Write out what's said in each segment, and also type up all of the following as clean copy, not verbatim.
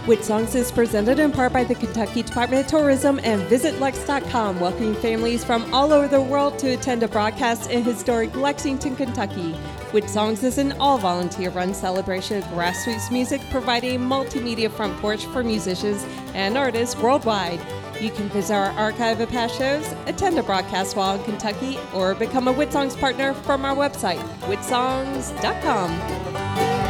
Which Songs is presented in part by the Kentucky Department of Tourism and VisitLex.com, welcoming families from all over the world to attend a broadcast in historic Lexington, Kentucky. Which Songs is an all-volunteer-run celebration of grassroots music, providing a multimedia front porch for musicians and artists worldwide. You can visit our archive of past shows, attend a broadcast while in Kentucky, or become a Which Songs partner from our website, whichsongs.com.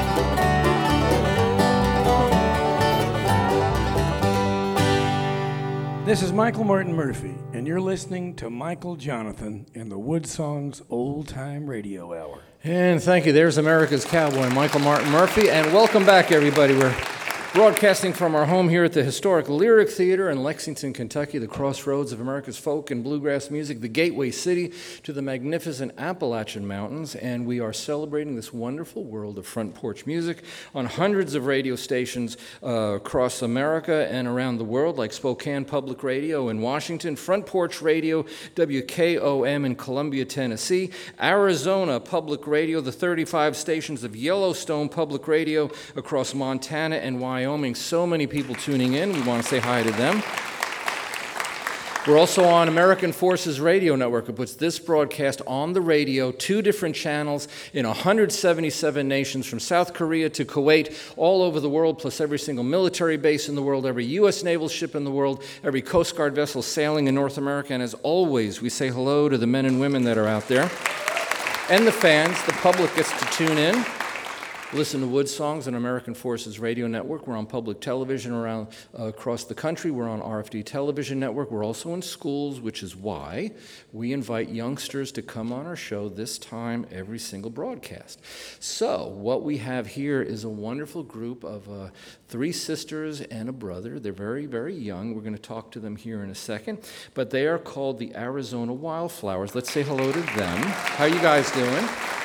This is Michael Martin Murphey, and you're listening to Michael Jonathan in the Wood Songs Old Time Radio Hour. And thank you. There's America's Cowboy, Michael Martin Murphey, and welcome back, everybody. We're broadcasting from our home here at the historic Lyric Theater in Lexington, Kentucky, the crossroads of America's folk and bluegrass music, the gateway city to the magnificent Appalachian Mountains, and we are celebrating this wonderful world of front porch music on hundreds of radio stations across America and around the world, like Spokane Public Radio in Washington, Front Porch Radio, WKOM in Columbia, Tennessee, Arizona Public Radio, the 35 stations of Yellowstone Public Radio across Montana and Wyoming. So many people tuning in. We want to say hi to them. We're also on American Forces Radio Network. It puts this broadcast on the radio, 2 different channels in 177 nations, from South Korea to Kuwait, all over the world, plus every single military base in the world, every U.S. naval ship in the world, every Coast Guard vessel sailing in North America. And as always, we say hello to the men and women that are out there. And the fans, the public gets to tune in. Listen to Wood Songs on American Forces Radio Network. We're on public television around across the country. We're on RFD Television Network. We're also in schools, which is why we invite youngsters to come on our show this time every single broadcast. So what we have here is a wonderful group of 3 sisters and a brother. They're very, very young. We're going to talk to them here in a second. But they are called the Arizona Wildflowers. Let's say hello to them. How you guys doing?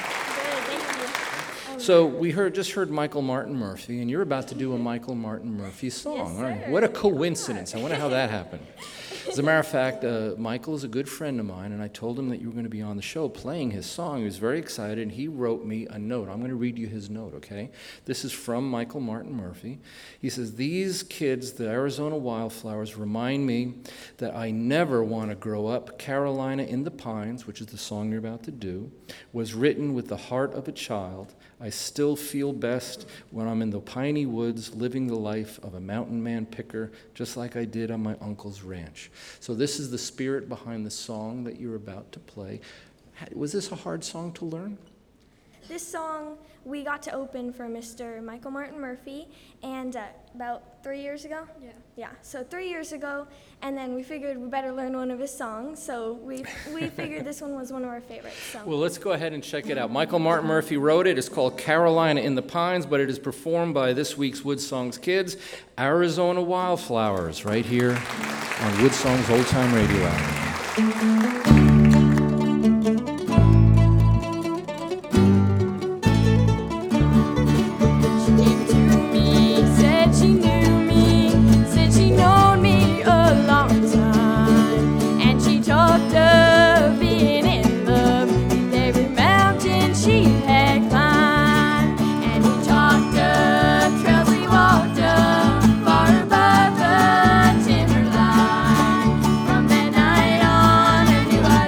So we just heard Michael Martin Murphey, and you're about to do a Michael Martin Murphey song, aren't you? What a coincidence. I wonder how that happened. As a matter of fact, Michael is a good friend of mine, and I told him that you were going to be on the show playing his song. He was very excited, and he wrote me a note. I'm going to read you his note, okay? This is from Michael Martin Murphey. He says, "These kids, the Arizona Wildflowers, remind me that I never want to grow up. Carolina in the Pines," which is the song you're about to do, "was written with the heart of a child. I still feel best when I'm in the piney woods living the life of a mountain man picker, just like I did on my uncle's ranch." So this is the spirit behind the song that you're about to play. Was this a hard song to learn? This song we got to open for Mr. Michael Martin Murphey, and about 3 years ago? Yeah, so 3 years ago, and then we figured we better learn one of his songs, so we figured this one was one of our favorites. So. Well, let's go ahead and check it out. Michael Martin Murphey wrote it. It's called Carolina in the Pines, but it is performed by this week's Wood Songs kids, Arizona Wildflowers, right here on Wood Songs Old Time Radio Hour. From that night on, I knew I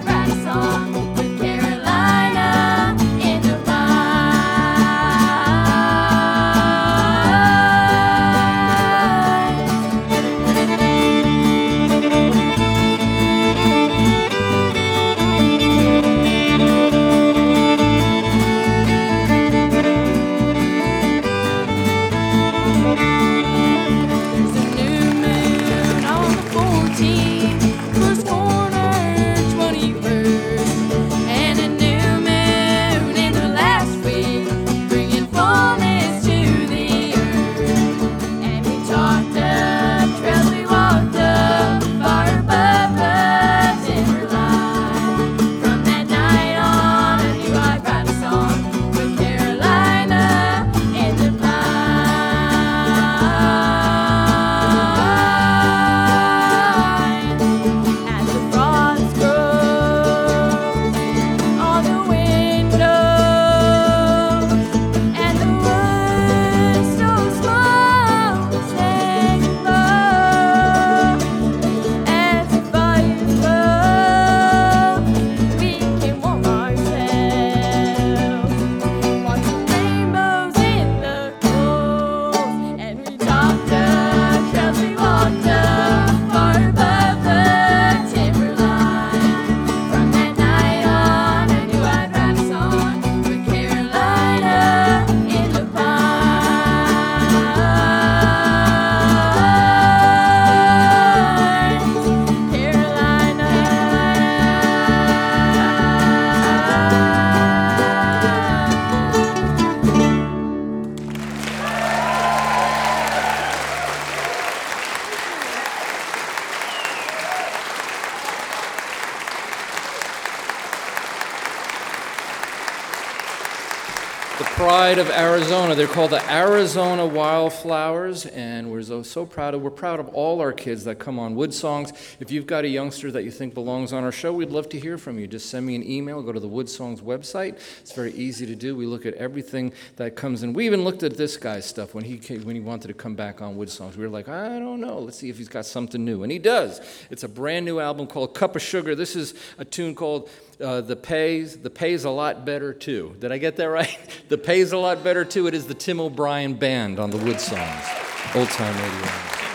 pride of Arizona. They're called the Arizona Wildflowers, and we're so proud of all our kids that come on Wood Songs. If you've got a youngster that you think belongs on our show, we'd love to hear from you. Just send me an email. Go to the Wood Songs website. It's very easy to do. We look at everything that comes in. We even looked at this guy's stuff when he wanted to come back on Wood Songs. We were like, I don't know. Let's see if he's got something new. And he does. It's a brand new album called Cup of Sugar. This is a tune called The Pay's a Lot Better Too. Did I get that right? The Pay's a Lot Better Too. It is the Tim O'Brien Band on the Wood Songs. Old Time Radio.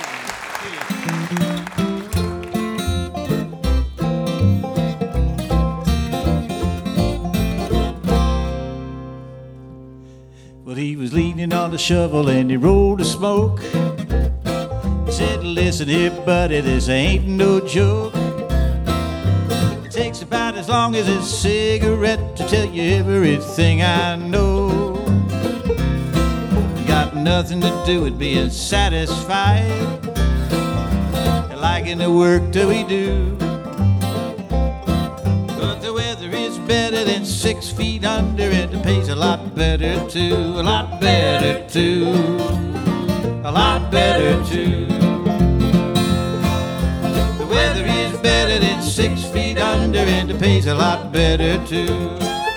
Well, he was leaning on the shovel and he rolled the smoke. He said, listen here, buddy, this ain't no joke. It takes about as long as a cigarette to tell you everything I know. Got nothing to do with being satisfied, liking the work that we do. But the weather is better than 6 feet under, and it pays a lot better too, a lot better too, a lot better too. The weather is better than 6 feet under, and it pays a lot better too.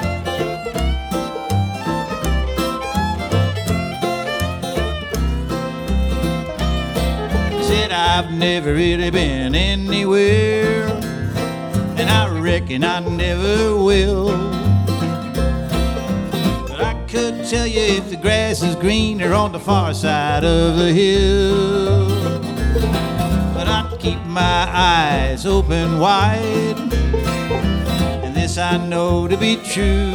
I've never really been anywhere, and I reckon I never will. But I could tell you if the grass is greener on the far side of the hill. But I'd keep my eyes open wide, and this I know to be true.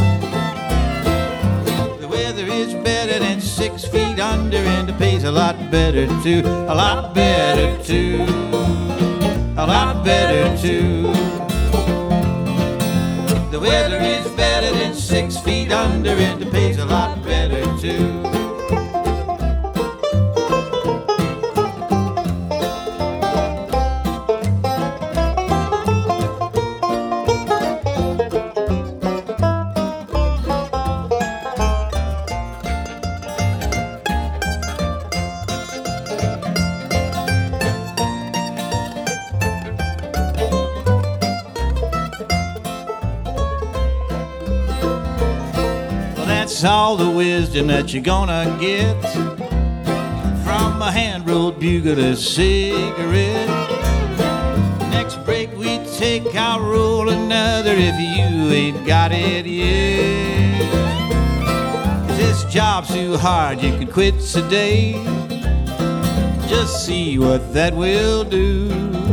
The weather is better than 6 feet under, and it pays a lot better too, a lot better too, a lot better too. The weather is better than 6 feet under, and it pays a lot better too. That's all the wisdom that you're gonna get from a hand-rolled bugle to cigarette. Next break we take, I'll roll another if you ain't got it yet. 'Cause this job's too hard, you could quit today. Just see what that will do.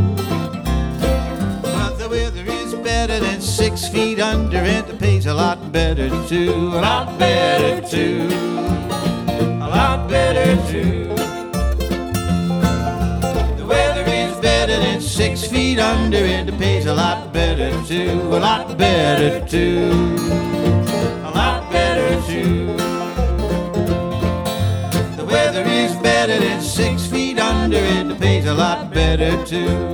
But the weather is better than 6 feet under, and it pays a lot better too, a lot better too, a lot better too. The weather is better than 6 feet under, and it pays a lot better too, a lot better too, a lot better too. The weather is better than 6 feet under, and it pays a lot better too.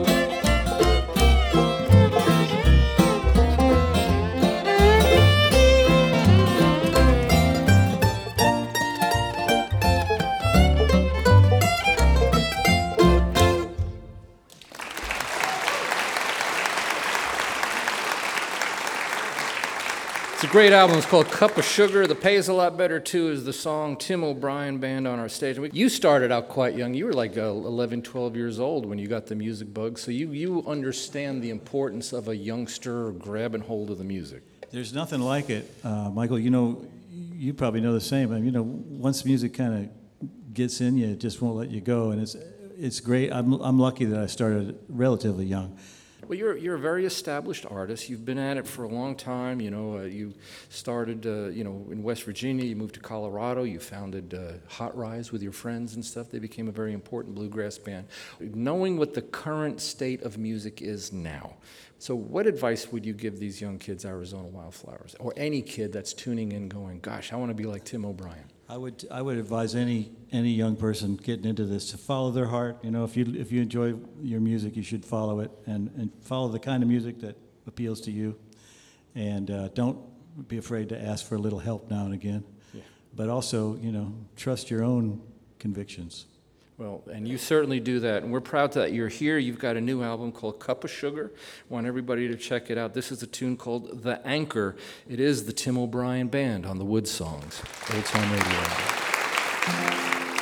Great album. It's called Cup of Sugar. The Pay's a Lot Better Too is the song. Tim O'Brien Band on our stage. You started out quite young. You were like 11, 12 years old when you got the music bug. So you understand the importance of a youngster grabbing hold of the music. There's nothing like it, Michael. You know, you probably know the same. I mean, you know, once music kind of gets in you, it just won't let you go, and it's great. I'm lucky that I started relatively young. Well, you're a very established artist. You've been at it for a long time. You know, you started, in West Virginia. You moved to Colorado. You founded Hot Rise with your friends and stuff. They became a very important bluegrass band. Knowing what the current state of music is now, so what advice would you give these young kids, Arizona Wildflowers, or any kid that's tuning in, going, "Gosh, I want to be like Tim O'Brien"? I would advise any young person getting into this to follow their heart. You know, if you enjoy your music, you should follow it and follow the kind of music that appeals to you. And don't be afraid to ask for a little help now and again. Yeah. but also, trust your own convictions. Well, and you certainly do that, and we're proud that you're here. You've got a new album called Cup of Sugar. I want everybody to check it out. This is a tune called The Anchor. It is the Tim O'Brien Band on the Wood Songs, Old Time Radio.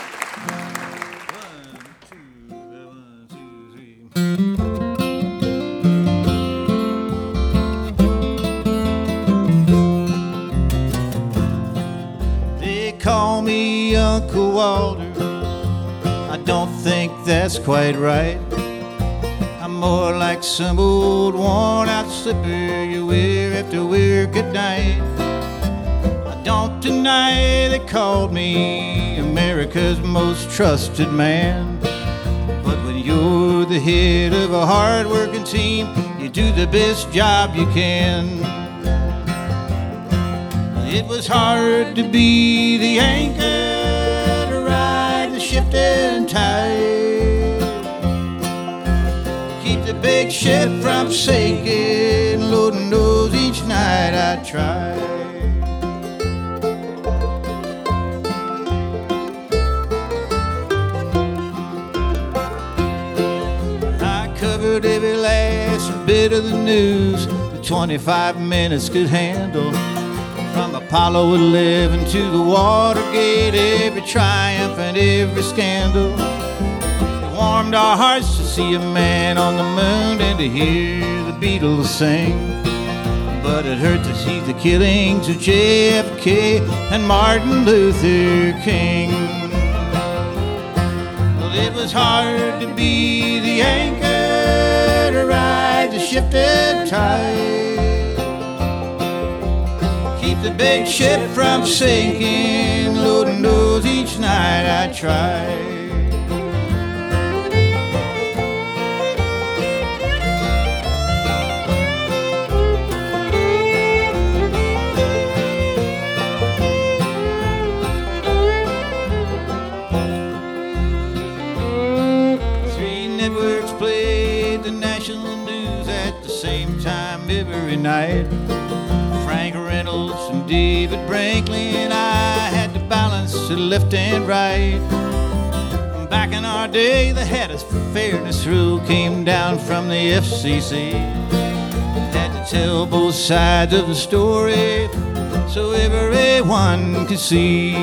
They call me Uncle Walter. I don't think that's quite right. I'm more like some old worn-out slipper you wear after work at night. I don't deny they called me America's most trusted man. But when you're the head of a hard-working team, you do the best job you can. It was hard to be the anchor, to ride the shifting tide, keep the big ship from sinking. Lord knows each night I tried. I covered every last bit of the news that 25 minutes could handle. From Apollo 11 to the Watergate, every triumph and every scandal. It warmed our hearts to see a man on the moon and to hear the Beatles sing. But it hurt to see the killings of JFK and Martin Luther King. Well, it was hard to be the anchor, to ride the shifting tide, keep the big ship from sinking. Lord knows each night I tried. 3 networks played the national news at the same time every night. Frank Reynolds and David Brinkley and I had to balance to left and right. Back in our day, the head of fairness rule came down from the FCC. Had to tell both sides of the story so everyone could see.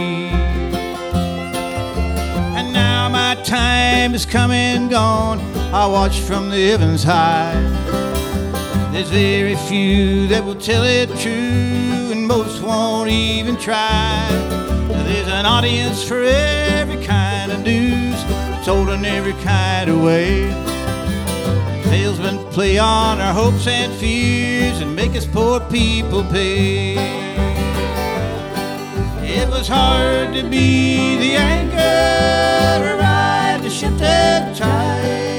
And now my time is come and gone. I watch from the heavens high. There's very few that will tell it true, and most won't even try. There's an audience for every kind of news, told in every kind of way. Salesmen play on our hopes and fears and make us poor people pay. It was hard to be the anchor, to ride the ship that tide,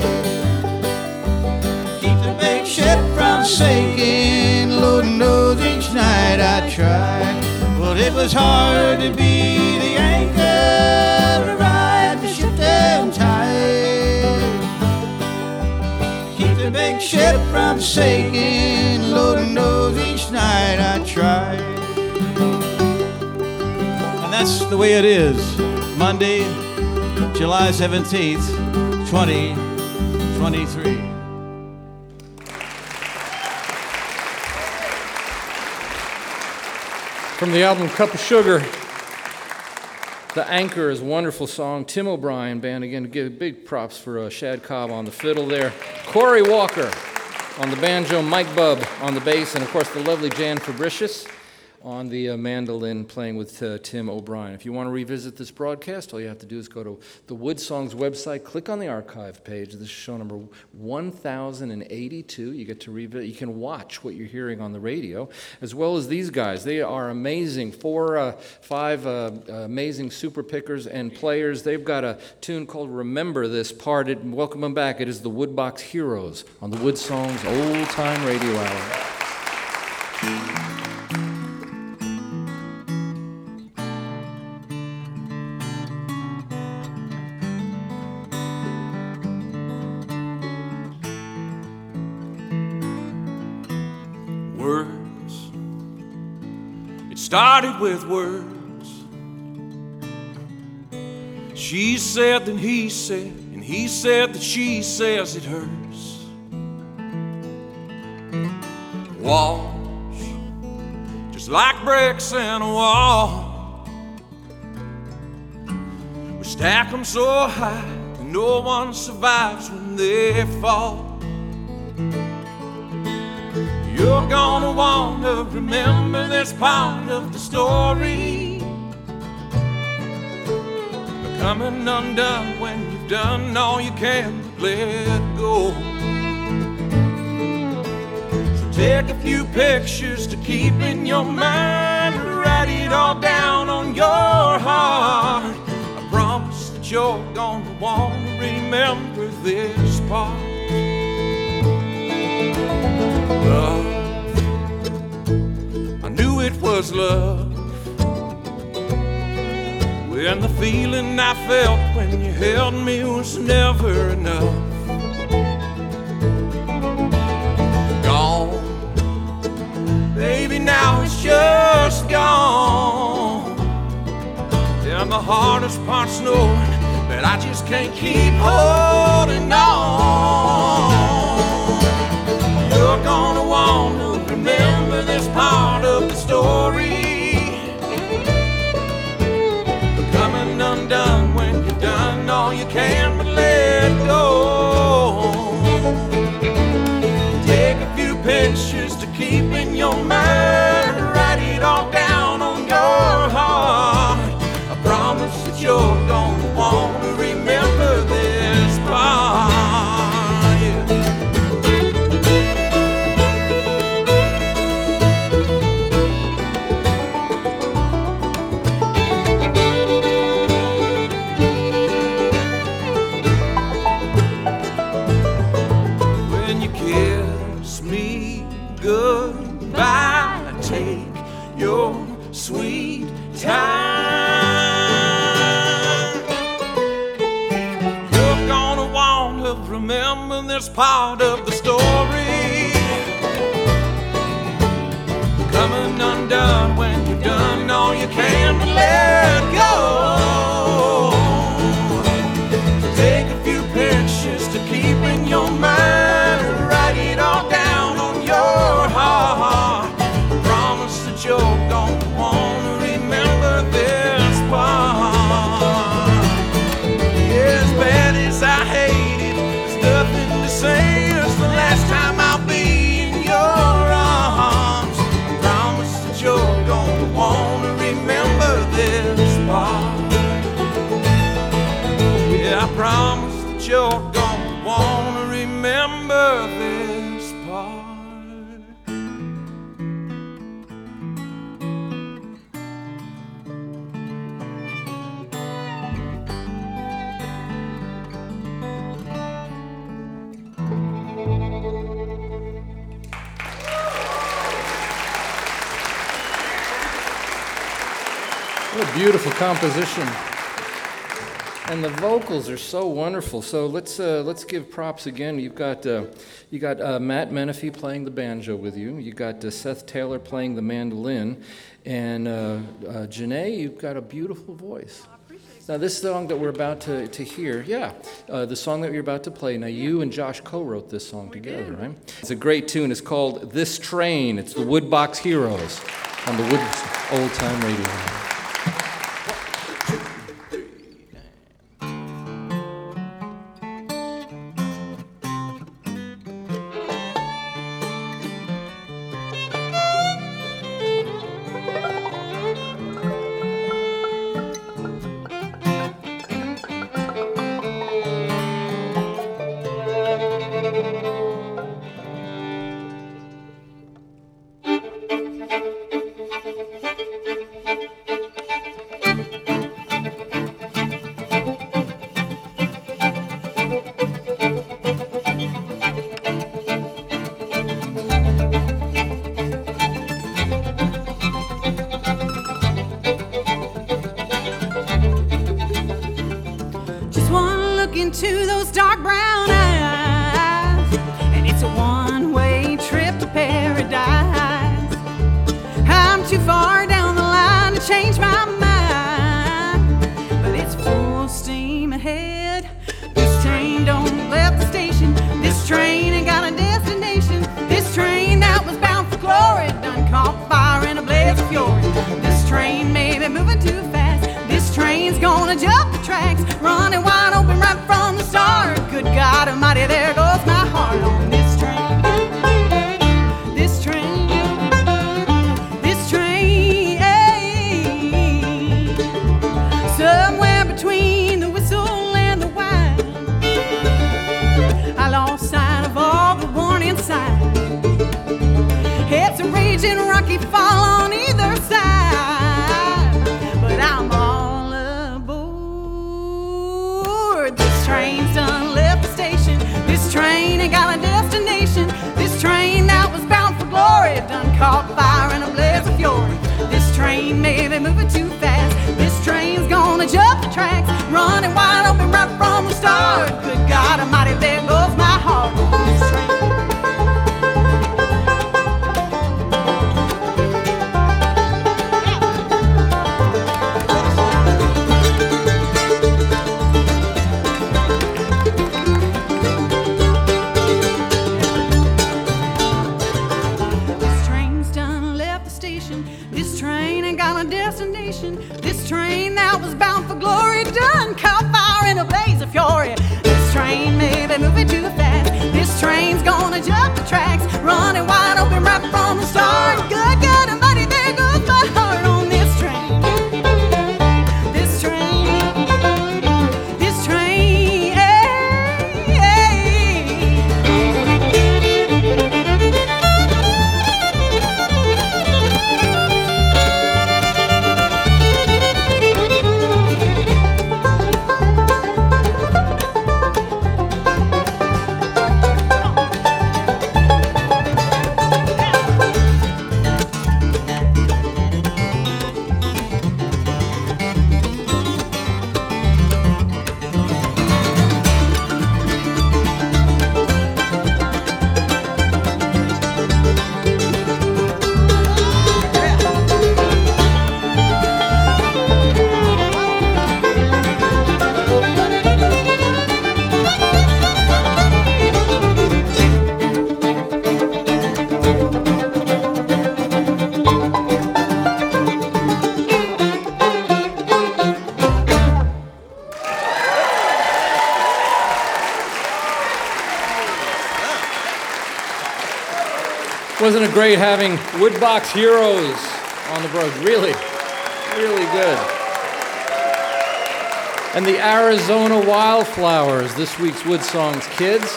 ship from sinking. Lord knows each night I tried. Well, it was hard to be the anchor, to ride the ship damn tide, keep the big ship from sinking. Lord knows each night I tried. And that's the way it is. Monday, July 17th, 2023. From the album Cup of Sugar, The Anchor is a wonderful song. Tim O'Brien Band, again, to give big props for Shad Cobb on the fiddle there. Corey Walker on the banjo, Mike Bubb on the bass, and of course the lovely Jan Fabricius on the mandolin playing with Tim O'Brien. If you want to revisit this broadcast, all you have to do is go to the Wood Songs website, click on the archive page. This is show number 1082. You get to revisit. You can watch what you're hearing on the radio, as well as these guys. They are amazing. 5 amazing super pickers and players. They've got a tune called Remember This Part. Welcome them back. It is the Woodbox Heroes on the Wood Songs Old Time Radio Hour. Words. It started with words. She said that he said, and he said that she says it hurts. Walls, just like bricks in a wall. We stack them so high that no one survives when they fall. You're gonna want to remember this part of the story, coming undone when you've done all you can to let go. So take a few pictures to keep in your mind, write it all down on your heart. I promise that you're gonna want to remember this part. Love, I knew it was love when the feeling I felt when you held me was never enough. Gone, baby, now it's just gone. And the hardest part's knowing that I just can't keep holding on. You're gonna want to remember this part of the story, coming undone when you've done all you can but let go. Take a few pictures to keep in your mind, write it all down on your heart. I promise that you're gonna want to remember this part. Sweet time. You're gonna want to remember this part of the story, coming undone when you've done all you can to let go. So take a few pictures to keep in your mind, write it all down on your heart. I promise that you're gonna want to remember this part. Yeah, as bad as I hate it, there's nothing to say. It's the last time I'll be in your arms. I promise that you're gonna want to remember this part. Yeah, I promise that you're gonna want to remember this part. What a beautiful composition. And the vocals are so wonderful. So let's give props again. You got Matt Menifee playing the banjo with you. You got Seth Taylor playing the mandolin, and Janae, you've got a beautiful voice. Now this song that we're about to hear, the song that you're about to play. Now you and Josh co-wrote this song together, right? It's a great tune. It's called "This Train." It's the Woodbox Heroes on the Woods Old Time Radio. Into those dark brown eyes, and it's a one-way trip to paradise. I'm too far down the line to change my mind, but it's full steam head. This train don't left the station. This train ain't got a destination. This train that was bound for glory done caught fire in a blaze of fury. This train may be moving too fast. This train's gonna jump the tracks, running wide open right from the start. Good God Almighty, there goes my heart on this train. This train, this train. Somewhere between the whistle and the whine, I lost sight of all the warning signs. It's a raging rocky fall on either side, but I'm all aboard. This train's done left the station. This train ain't got a destination. This train that was bound for glory done caught fire in a blaze of fury. This train may be moving too fast. This train's gonna jump the tracks, running wide open right from the start. Good God Almighty, there goes my heart on this train. This train ain't got a destination. This train that was bound for glory done caught fire in a blaze of fury. This train may be moving too fast. This train's gonna jump the tracks, running wide open right from the start. Good God Almighty, there goes my heart on this train. This train, this train, Wasn't it great having Woodbox Heroes on the broad? Really, really good. And the Arizona Wildflowers, this week's Wood Songs kids.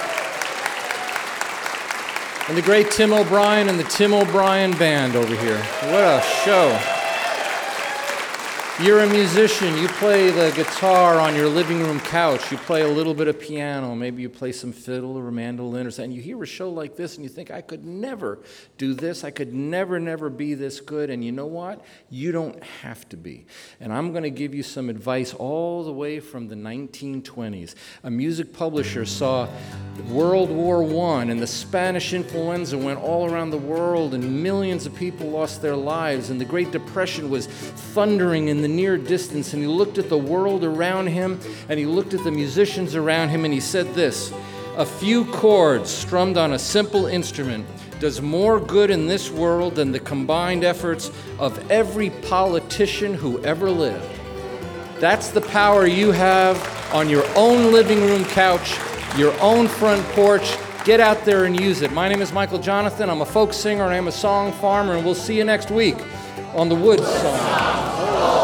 And the great Tim O'Brien and the Tim O'Brien Band over here. What a show. You're a musician, you play the guitar on your living room couch, you play a little bit of piano, maybe you play some fiddle or mandolin or something. You hear a show like this and you think, I could never do this, I could never be this good. And you know what? You don't have to be. And I'm going to give you some advice all the way from the 1920s. A music publisher saw World War I and the Spanish influenza went all around the world and millions of people lost their lives and the Great Depression was thundering in the near distance, and he looked at the world around him and he looked at the musicians around him and he said this: a few chords strummed on a simple instrument does more good in this world than the combined efforts of every politician who ever lived. That's the power you have on your own living room couch, your own front porch. Get out there and use it. My name is Michael Jonathan. I'm a folk singer and I'm a song farmer, and we'll see you next week on the Wood Song.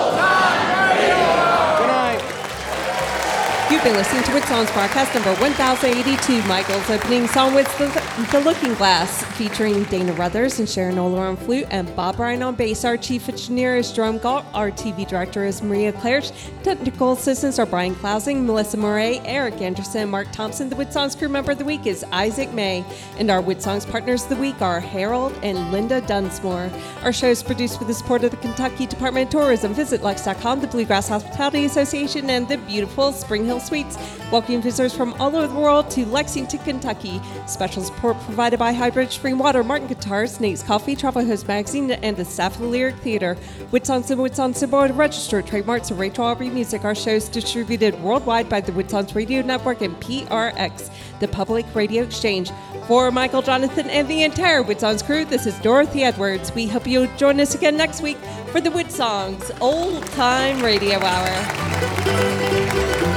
You've been listening to Wood Songs broadcast number 1082. Michael's opening song was The Looking Glass, featuring Dana Ruthers and Sharon Oler on flute and Bob Ryan on bass. Our chief engineer is Jerome Galt. Our TV director is Maria Claridge. Technical assistants are Brian Klausing, Melissa Murray, Eric Anderson, and Mark Thompson. The Wood Songs crew member of the week is Isaac May. And our Wood Songs partners of the week are Harold and Linda Dunsmore. Our show is produced with the support of the Kentucky Department of Tourism. Visit Lux.com, the Bluegrass Hospitality Association, and the beautiful Spring Hill Original Suites, welcoming visitors from all over the world to Lexington, Kentucky. Special support provided by Highbridge Spring Water, Martin Guitars, Nate's Coffee, Travel Host Magazine, and the staff of the Lyric Theater. Woodsongs and Woodsongs Board registered trademarks of Rachel Aubrey Music. Our show is distributed worldwide by the Woodsongs Radio Network and PRX, the Public Radio Exchange. For Michael, Jonathan, and the entire Woodsongs crew, this is Dorothy Edwards. We hope you'll join us again next week for the Woodsongs Old Time Radio Hour.